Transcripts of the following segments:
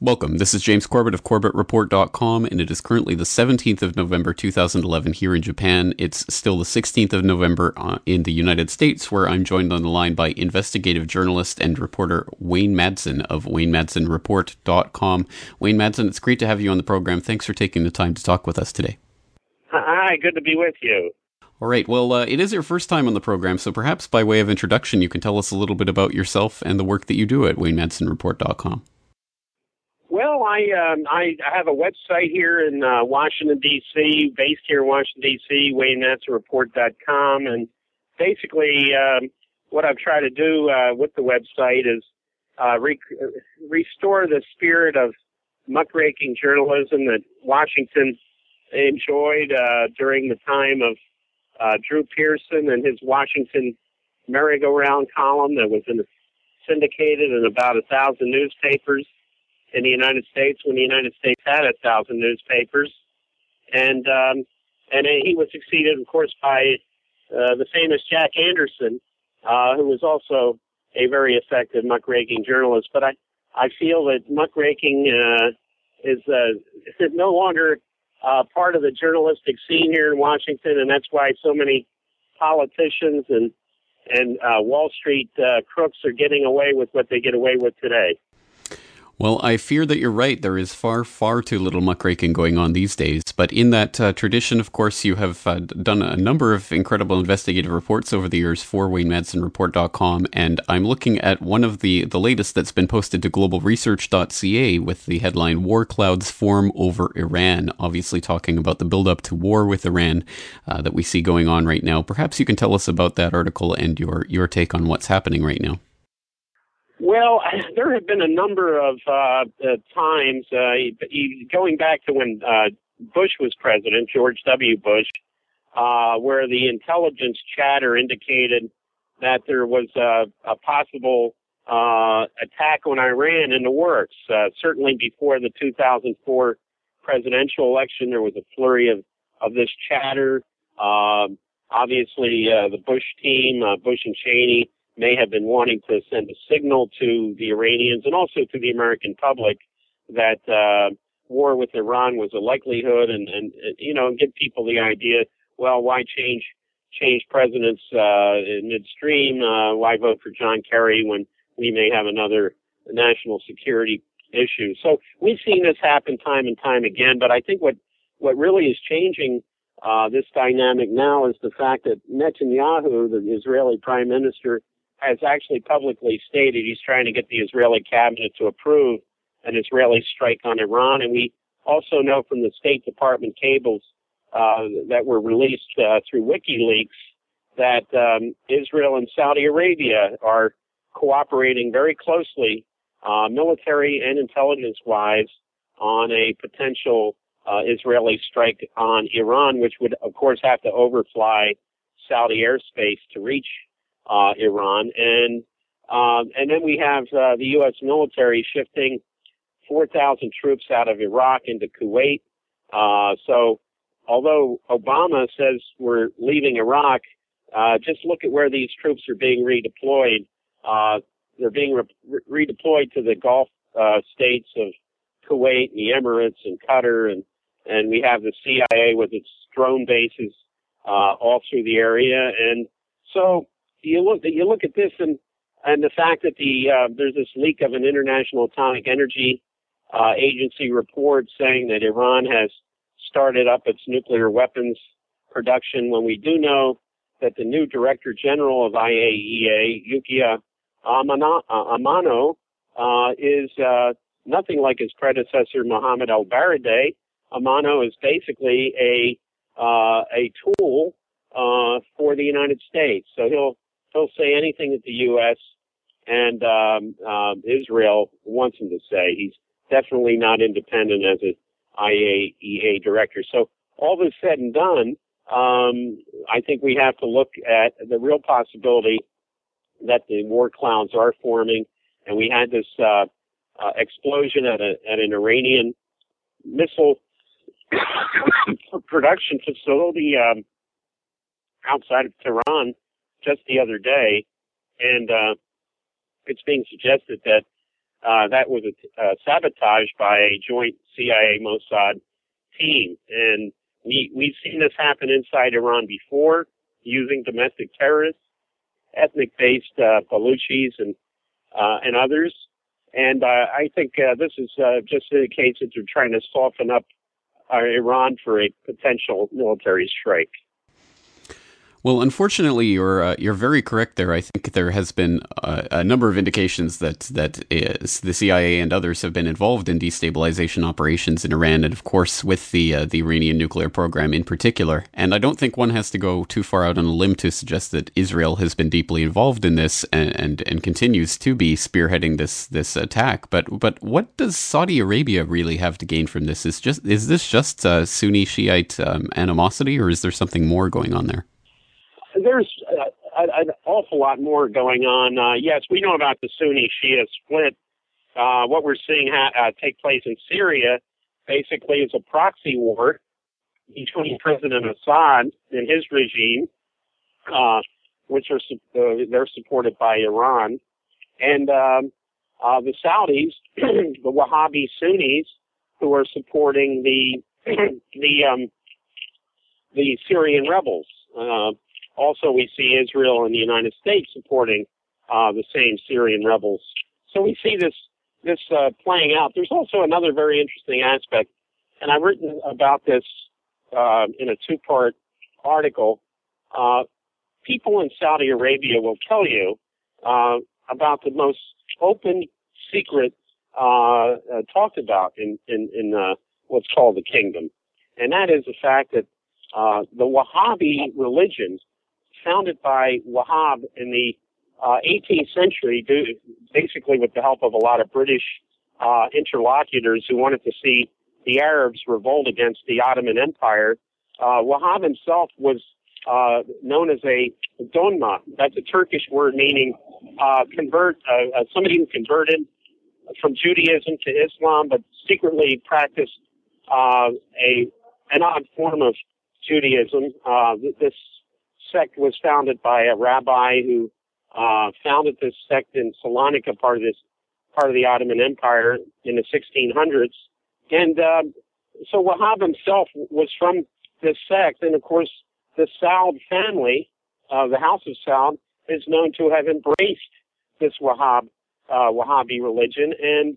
Welcome. This is James Corbett of CorbettReport.com, and it is currently the 17th of November 2011 here in Japan. It's still the 16th of November in the United States, where I'm joined on the line by investigative journalist and reporter Wayne Madsen of WayneMadsenReport.com. Wayne Madsen, it's great to have you on the program. Thanks for taking the time to talk with us today. Hi, good to be with you. All right. Well, it is your first time on the program, so perhaps by way of introduction, you can tell us a little bit about yourself and the work that you do at WayneMadsenReport.com. Well, I have a website here in Washington, D.C., based here in Washington, D.C., WayneMadsenReport.com. And basically, what I've tried to do with the website is restore the spirit of muckraking journalism that Washington enjoyed during the time of Drew Pearson and his Washington merry-go-round column that was syndicated in about 1,000 newspapers in the United States when the United States had 1,000 newspapers. And he was succeeded, of course, by the famous Jack Anderson, who was also a very effective muckraking journalist. But I feel that muckraking is no longer part of the journalistic scene here in Washington, and that's why so many politicians and Wall Street crooks are getting away with what they get away with today. Well, I fear that you're right. There is far, far too little muckraking going on these days. But in that tradition, of course, you have done a number of incredible investigative reports over the years for WayneMadsenReport.com. And I'm looking at one of the latest that's been posted to globalresearch.ca with the headline, War Clouds Form Over Iran, obviously talking about the build-up to war with Iran that we see going on right now. Perhaps you can tell us about that article and your take on what's happening right now. Well, there have been a number of times, going back to when Bush was president, George W. Bush, where the intelligence chatter indicated that there was a possible attack on Iran in the works. Certainly before the 2004 presidential election, there was a flurry of this chatter. Obviously, the Bush team, Bush and Cheney, may have been wanting to send a signal to the Iranians and also to the American public that war with Iran was a likelihood and give people the idea, well, why change presidents in midstream? Why vote for John Kerry when we may have another national security issue? So we've seen this happen time and time again, but I think what really is changing this dynamic now is the fact that Netanyahu, the Israeli prime minister, has actually publicly stated he's trying to get the Israeli cabinet to approve an Israeli strike on Iran. And we also know from the State Department cables that were released through WikiLeaks that Israel and Saudi Arabia are cooperating very closely, military and intelligence-wise, on a potential Israeli strike on Iran, which would, of course, have to overfly Saudi airspace to reach Iran, and then we have the U.S. military shifting 4,000 troops out of Iraq into Kuwait. So, although Obama says we're leaving Iraq, just look at where these troops are being redeployed. They're being redeployed to the Gulf states of Kuwait, and the Emirates, and Qatar, and we have the CIA with its drone bases all through the area, and so. You look at this and the fact that there's this leak of an International Atomic Energy Agency report saying that Iran has started up its nuclear weapons production, when we do know that the new Director General of IAEA, Yukiya Amano, is nothing like his predecessor, Mohammed al-Baradei. Amano is basically a tool for the United States, so he'll say anything that the U.S. and Israel wants him to say. He's definitely not independent as an IAEA director. So all this said and done, I think we have to look at the real possibility that the war clouds are forming. And we had this explosion at an Iranian missile production facility outside of Tehran just the other day, and it's being suggested that that was sabotaged by a joint CIA Mossad team. And we've seen this happen inside Iran before, using domestic terrorists, ethnic-based Baluchis and others. And I think this is just indicates that they're trying to soften up Iran for a potential military strike. Well, unfortunately, you're very correct there. I think there has been a number of indications that the CIA and others have been involved in destabilization operations in Iran, and of course with the Iranian nuclear program in particular. And I don't think one has to go too far out on a limb to suggest that Israel has been deeply involved in this and continues to be spearheading this attack. But what does Saudi Arabia really have to gain from this? Is this just Sunni Shiite animosity, or is there something more going on there? There's an awful lot more going on. Yes, we know about the Sunni-Shia split. What we're seeing take place in Syria basically is a proxy war between President Assad and his regime, which they're supported by Iran, and the Saudis, the Wahhabi Sunnis, who are supporting the Syrian rebels. Also, we see Israel and the United States supporting the same Syrian rebels. So we see this playing out. There's also another very interesting aspect, and I've written about this in a two-part article. People in Saudi Arabia will tell you about the most open secret talked about in what's called the kingdom, and that is the fact that the Wahhabi religion, founded by Wahhab in the 18th century, basically with the help of a lot of British interlocutors who wanted to see the Arabs revolt against the Ottoman Empire. Wahhab himself was known as a donma. That's a Turkish word meaning somebody who converted from Judaism to Islam, but secretly practiced an odd form of Judaism. This sect was founded by a rabbi who founded this sect in Salonika, part of the Ottoman Empire in the 1600s. And so Wahhab himself was from this sect, and of course the Saud family, the House of Saud, is known to have embraced this Wahhabi religion, and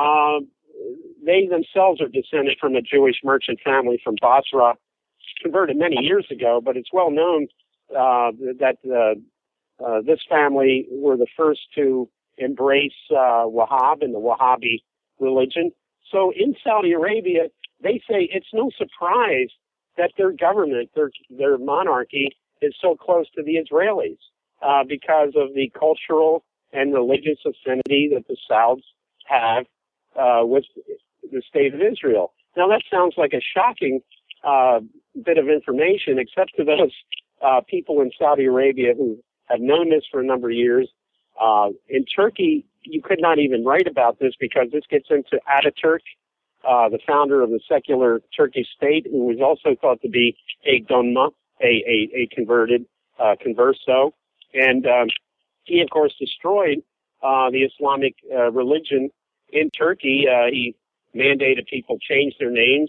they themselves are descended from a Jewish merchant family from Basra, converted many years ago, but it's well known that this family were the first to embrace Wahhab and the Wahhabi religion. So in Saudi Arabia, they say it's no surprise that their government, their monarchy, is so close to the Israelis because of the cultural and religious affinity that the Sauds have with the state of Israel. Now that sounds like a shocking bit of information, except to those people in Saudi Arabia who have known this for a number of years. In Turkey, you could not even write about this because this gets into Ataturk, the founder of the secular Turkish state, who was also thought to be a donma, a converted converso. And he, of course, destroyed the Islamic religion in Turkey. He mandated people change their names.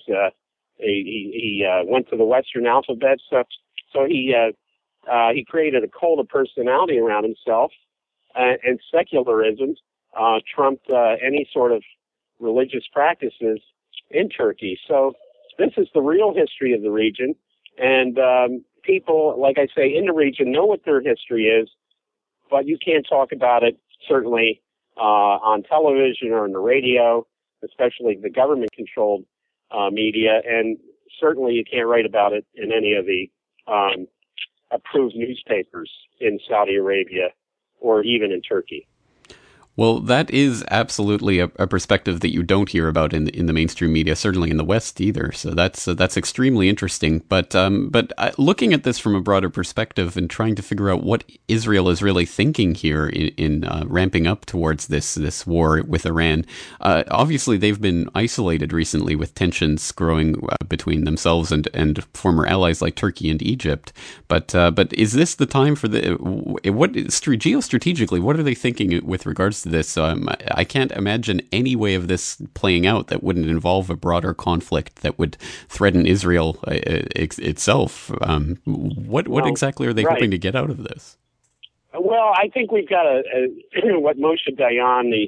He went to the Western alphabet, so he created a cult of personality around himself, and secularism trumped any sort of religious practices in Turkey. So this is the real history of the region, and people, like I say, in the region know what their history is, but you can't talk about it certainly on television or on the radio, especially the government-controlled media, and certainly you can't write about it in any of the approved newspapers in Saudi Arabia or even in Turkey. Well, that is absolutely a perspective that you don't hear about in the mainstream media, certainly in the West either. So that's extremely interesting. But looking at this from a broader perspective and trying to figure out what Israel is really thinking here in ramping up towards this war with Iran, obviously they've been isolated recently with tensions growing between themselves and former allies like Turkey and Egypt. But is this the time for geostrategically? What are they thinking with regards against this. So I can't imagine any way of this playing out that wouldn't involve a broader conflict that would threaten Israel itself. What exactly are they hoping to get out of this? Well, I think we've got what Moshe Dayan,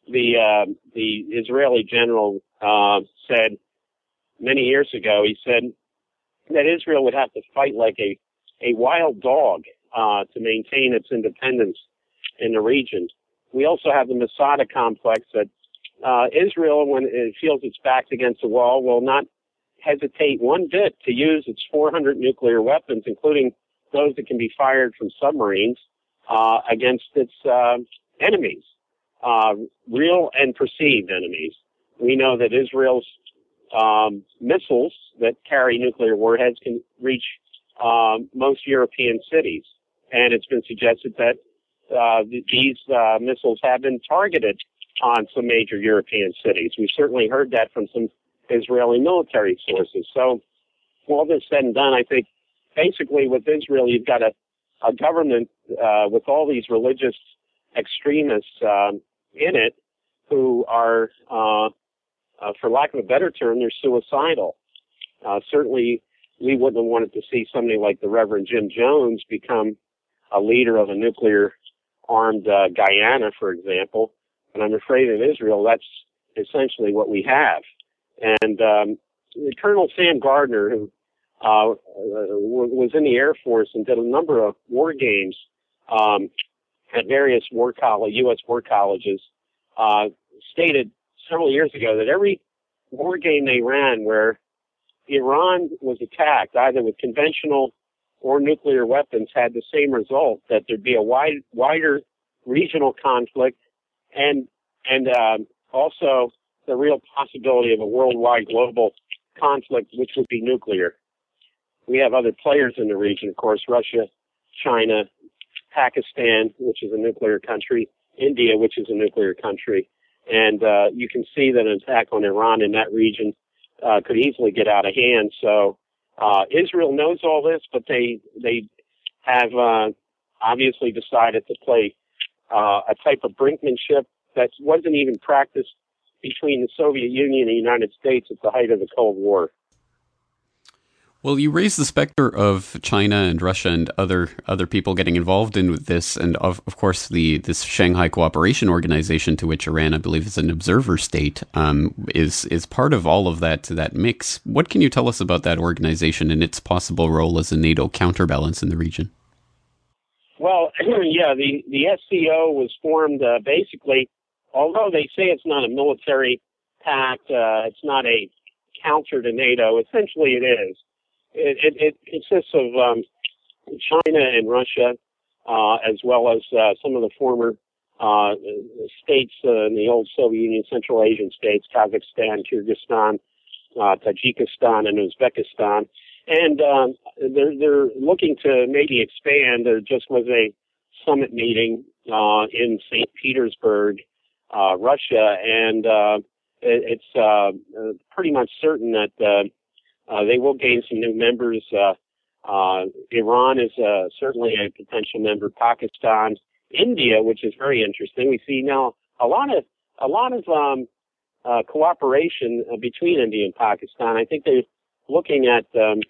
the Israeli general, said many years ago. He said that Israel would have to fight like a wild dog to maintain its independence in the region. We also have the Masada complex that Israel, when it feels its back against the wall, will not hesitate one bit to use its 400 nuclear weapons, including those that can be fired from submarines, against its enemies, real and perceived enemies. We know that Israel's missiles that carry nuclear warheads can reach most European cities, and it's been suggested that these missiles have been targeted on some major European cities. We've certainly heard that from some Israeli military sources. So, all this said and done, I think basically with Israel, you've got a government with all these religious extremists in it who are, for lack of a better term, they're suicidal. Certainly, we wouldn't have wanted to see somebody like the Reverend Jim Jones become a leader of a nuclear-armed Guyana, for example. And I'm afraid in Israel, that's essentially what we have. And Colonel Sam Gardner, who was in the Air Force and did a number of war games at various U.S. war colleges, stated several years ago that every war game they ran where Iran was attacked, either with conventional or nuclear weapons, had the same result, that there'd be a wider regional conflict and also the real possibility of a worldwide global conflict, which would be nuclear. We have other players in the region, of course, Russia, China, Pakistan, which is a nuclear country, India, which is a nuclear country. And you can see that an attack on Iran in that region could easily get out of hand. So Israel knows all this, but they have obviously decided to play a type of brinkmanship that wasn't even practiced between the Soviet Union and the United States at the height of the Cold War. Well, you raised the specter of China and Russia and other people getting involved in this, and of course this Shanghai Cooperation Organization, to which Iran, I believe, is an observer state, is part of all of that mix. What can you tell us about that organization and its possible role as a NATO counterbalance in the region? Well, yeah, the SCO was formed basically, although they say it's not a military pact, it's not a counter to NATO. Essentially, it is. It consists of China and Russia, as well as some of the former states in the old Soviet Union, Central Asian states, Kazakhstan, Kyrgyzstan, Tajikistan, and Uzbekistan. And they're looking to maybe expand. There just was a summit meeting in St. Petersburg, Russia, and it's pretty much certain that they will gain some new members. Iran is certainly a potential member. Pakistan, India, which is very interesting. We see now a lot of cooperation between India and Pakistan. I think they're looking at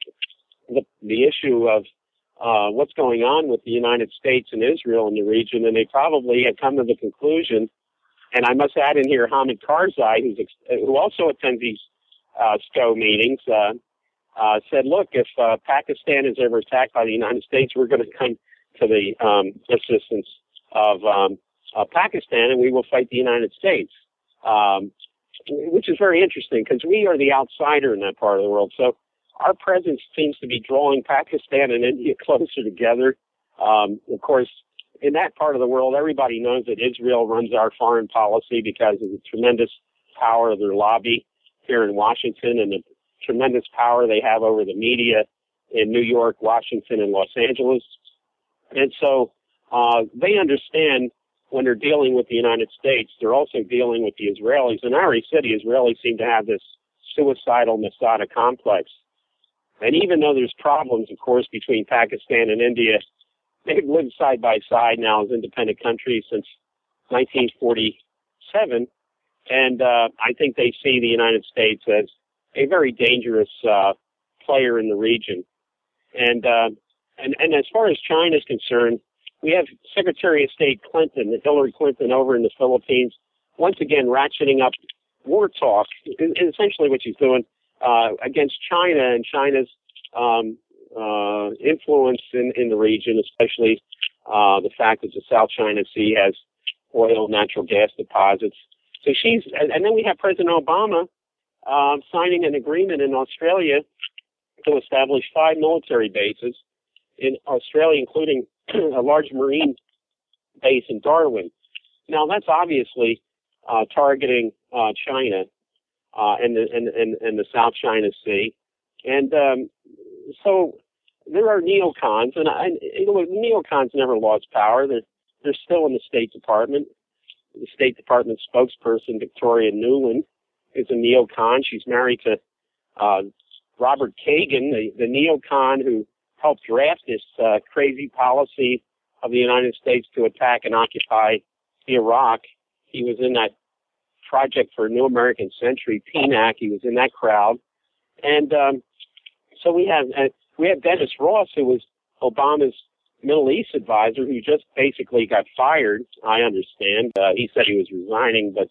the issue of what's going on with the United States and Israel in the region, and they probably have come to the conclusion. And I must add in here Hamid Karzai, who also attends these SCO meetings, said, look, if Pakistan is ever attacked by the United States, we're going to come to the assistance of Pakistan, and we will fight the United States, which is very interesting because we are the outsider in that part of the world. So our presence seems to be drawing Pakistan and India closer together. Of course, in that part of the world, everybody knows that Israel runs our foreign policy because of the tremendous power of their lobby here in Washington and the tremendous power they have over the media in New York, Washington, and Los Angeles. And so they understand when they're dealing with the United States, they're also dealing with the Israelis. And I already said the Israelis seem to have this suicidal Masada complex. And even though there's problems, of course, between Pakistan and India, they've lived side by side now as independent countries since 1947. And I think they see the United States as a very dangerous player in the region. And as far as China is concerned, we have Secretary of State Clinton, Hillary Clinton, over in the Philippines, once again ratcheting up war talk. Essentially, what she's doing against China and China's influence in the region, especially the fact that the South China Sea has oil, natural gas deposits. So and then we have President Obama signing an agreement in Australia to establish 5 military bases in Australia, including a large marine base in Darwin. Now, that's obviously targeting China and the South China Sea, and so there are neocons, and neocons never lost power. They're still in the State Department. The State Department spokesperson, Victoria Nuland, is a neocon. She's married to Robert Kagan, the neocon who helped draft this crazy policy of the United States to attack and occupy Iraq. He was in that Project for a New American Century, PNAC. He was in that crowd. And so we have Dennis Ross, who was Obama's Middle East advisor, who just basically got fired, I understand. He said he was resigning, but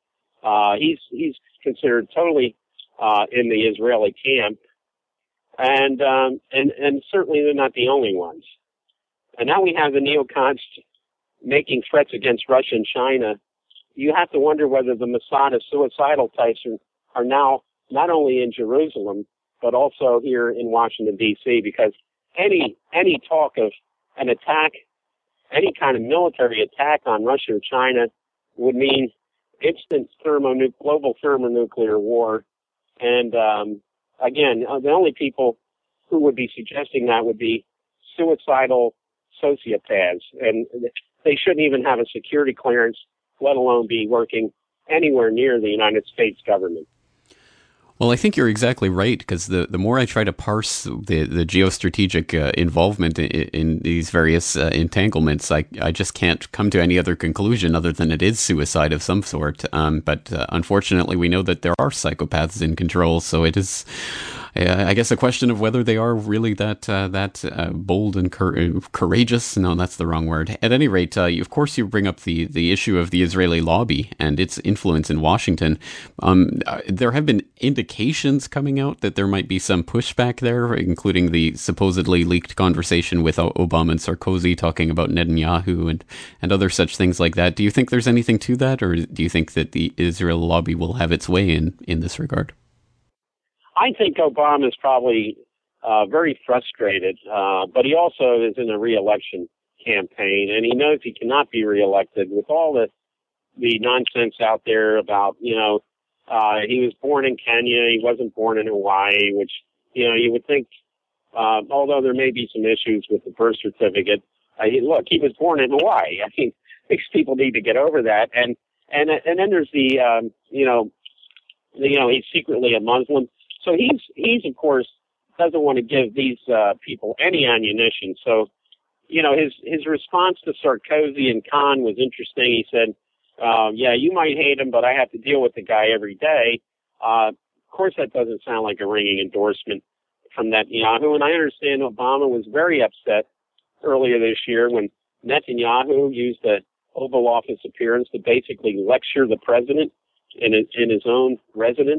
he's considered totally in the Israeli camp. And certainly they're not the only ones. And now we have the neocons making threats against Russia and China. You have to wonder whether the Masada suicidal types are now not only in Jerusalem, but also here in Washington, D.C., because any talk of an attack, any kind of military attack on Russia or China would mean instant global thermonuclear war. And again, the only people who would be suggesting that would be suicidal sociopaths, and they shouldn't even have a security clearance, let alone be working anywhere near the United States government. Well, I think you're exactly right, because the more I try to parse the geostrategic involvement in these various entanglements, I just can't come to any other conclusion other than it is suicide of some sort. But unfortunately, we know that there are psychopaths in control, so it is, I guess, a question of whether they are really that bold and courageous. No, that's the wrong word. At any rate, of course, you bring up the issue of the Israeli lobby and its influence in Washington. There have been indications coming out that there might be some pushback there, including the supposedly leaked conversation with Obama and Sarkozy talking about Netanyahu and other such things like that. Do you think there's anything to that, or do you think that the Israel lobby will have its way in this regard? I think Obama is probably very frustrated, but he also is in a re-election campaign, and he knows he cannot be re-elected with all the nonsense out there about, he was born in Kenya, he wasn't born in Hawaii, which, you would think, although there may be some issues with the birth certificate, look, he was born in Hawaii. I mean, these people need to get over that. And then there's he's secretly a Muslim. So he's of course doesn't want to give these people any ammunition. So, his response to Sarkozy and Khan was interesting. He said, you might hate him, but I have to deal with the guy every day. Of course, that doesn't sound like a ringing endorsement from Netanyahu. And I understand Obama was very upset earlier this year when Netanyahu used the Oval Office appearance to basically lecture the president in his own residence.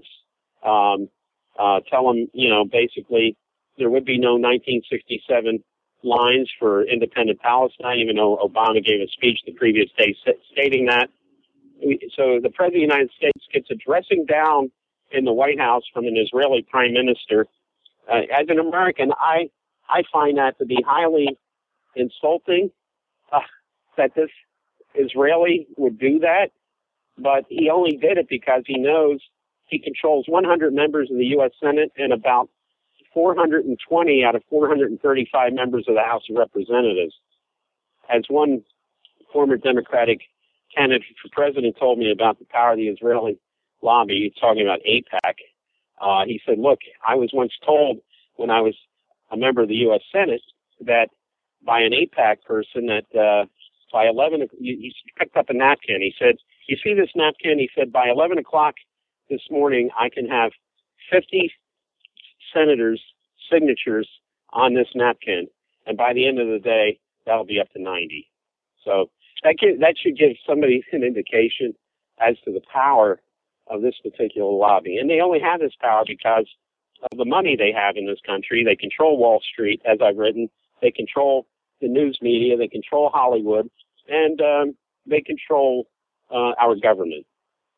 Tell him, basically there would be no 1967 lines for independent Palestine, even though Obama gave a speech the previous day stating that. So the President of the United States gets a dressing down in the White House from an Israeli prime minister. As an American, I find that to be highly insulting that this Israeli would do that, but he only did it because he knows he controls 100 members of the U.S. Senate and about 420 out of 435 members of the House of Representatives. As one former Democratic candidate for president told me about the power of the Israeli lobby, talking about AIPAC, he said, look, I was once told when I was a member of the U.S. Senate that by an AIPAC person that by 11, he picked up a napkin. He said, "You see this napkin?" He said, "By 11 o'clock this morning, I can have 50 senators' signatures on this napkin. And by the end of the day, that'll be up to 90. So that should give somebody an indication as to the power of this particular lobby. And they only have this power because of the money they have in this country. They control Wall Street, as I've written. They control the news media. They control Hollywood. And they control our government.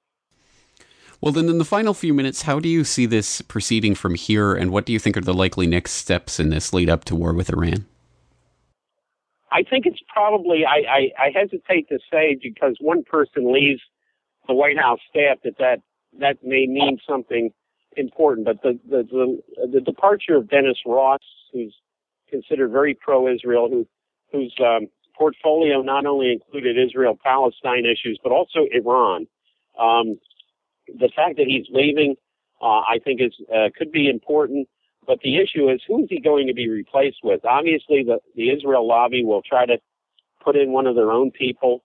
Well, then in the final few minutes, how do you see this proceeding from here, and what do you think are the likely next steps in this lead up to war with Iran? I think it's probably, I hesitate to say because one person leaves the White House staff that may mean something important, but the departure of Dennis Ross, who's considered very pro-Israel, whose portfolio not only included Israel-Palestine issues, but also Iran. The fact that he's leaving, I think could be important. But the issue is, who is he going to be replaced with? Obviously, the Israel lobby will try to put in one of their own people.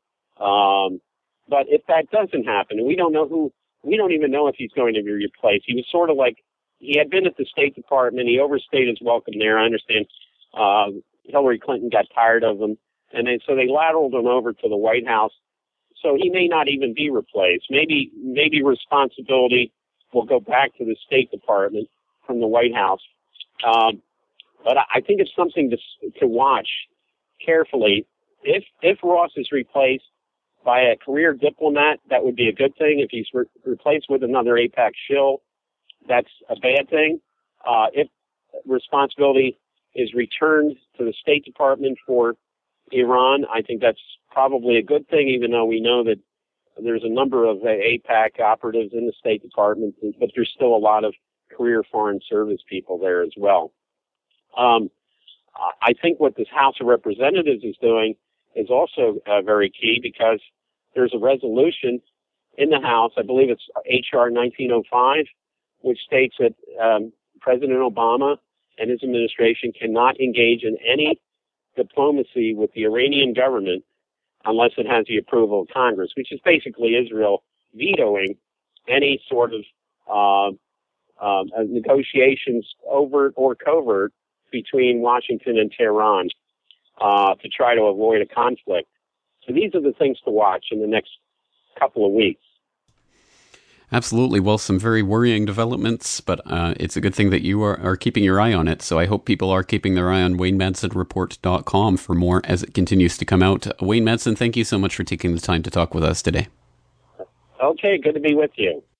But if that doesn't happen, and we don't even know if he's going to be replaced. He was sort of like, he had been at the State Department. He overstayed his welcome there. I understand Hillary Clinton got tired of him. And so they lateraled him over to the White House. So he may not even be replaced. Maybe responsibility will go back to the State Department from the White House. But I think it's something to watch carefully. If Ross is replaced by a career diplomat, that would be a good thing. If he's replaced with another AIPAC shill, that's a bad thing. If responsibility is returned to the State Department for Iran, I think that's probably a good thing, even though we know that there's a number of AIPAC operatives in the State Department, but there's still a lot of career foreign service people there as well. I think what this House of Representatives is doing is also very key, because there's a resolution in the House, I believe it's H.R. 1905, which states that President Obama and his administration cannot engage in any diplomacy with the Iranian government unless it has the approval of Congress, which is basically Israel vetoing any sort of negotiations, overt or covert, between Washington and Tehran to try to avoid a conflict. So these are the things to watch in the next couple of weeks. Absolutely. Well, some very worrying developments, but it's a good thing that you are keeping your eye on it. So I hope people are keeping their eye on WayneMadsonReport.com for more as it continues to come out. Wayne Madsen, thank you so much for taking the time to talk with us today. Okay, good to be with you.